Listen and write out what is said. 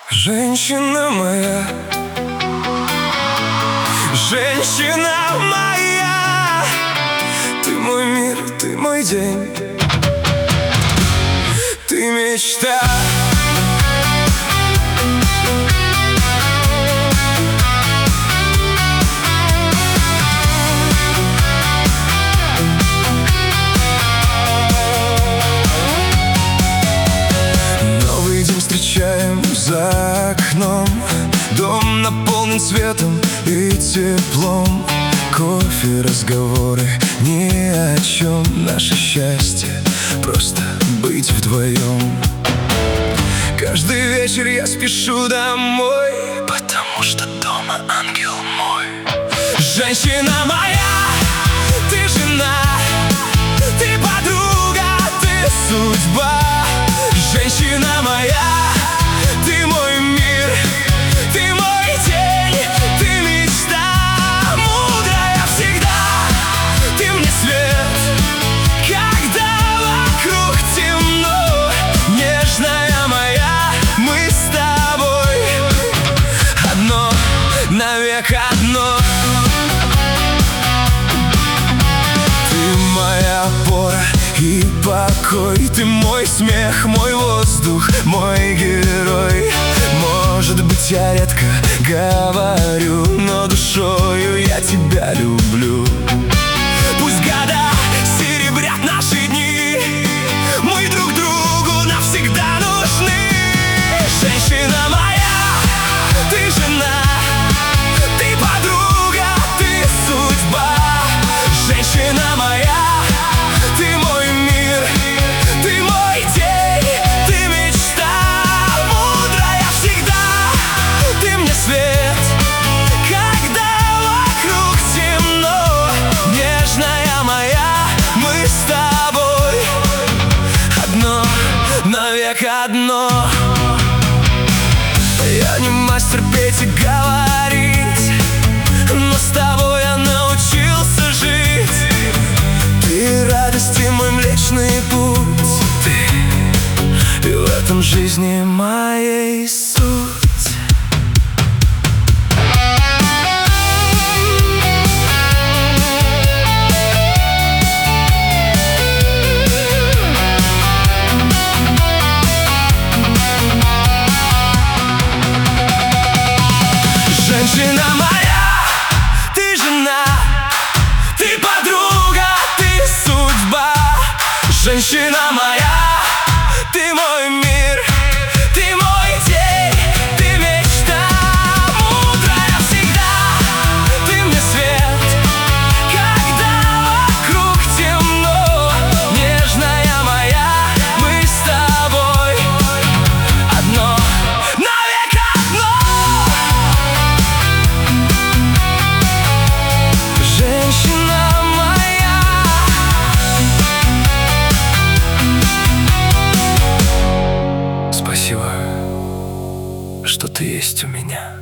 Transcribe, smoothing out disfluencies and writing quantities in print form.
Женщина моя, женщина моя, ты мой мир, ты мой день, ты мечта. Новый день встречаем за окном, дом наполнен светом и теплом. Кофе, разговоры, ни о чем. Наше счастье просто быть вдвоем. Каждый вечер я спешу домой, потому что дома ангел мой. Женщина моя, ты жена, ты подруга, ты судьба. Женщина моя, ты мой мир, ты мой день, ты мечта. Мудрая всегда, ты мне свет, когда вокруг темно. Нежная моя, мы с тобой одно, навек одно. Ты моя опора и покой, ты мой смех, мой воздух, мой герой. Может быть, я редко говорю, но душою я тебя люблю. Пусть года серебрят наши дни, мы друг другу навсегда нужны. Женщина моя, ты жена, ты подруга, ты судьба. Женщина моя, ты мой мир, ты мой день, ты мечта. Мудрая всегда, ты мне свет, когда вокруг темно. Нежная моя, мы с тобой одно, навек одно. Я не мастер петь и говорить, но с тобой я научился жить. Ты радость и мой млечный путь, ты в этом жизни моей суть. Женщина моя, ты жена, ты подруга, ты судьба. Женщина моя, ты мой мир, ты мой день, ты мечта. Мудрая всегда, ты мне свет, когда вокруг темно. Нежная моя, мы с тобой одно, навек одно. Женщина моя, спасибо, что ты есть у меня.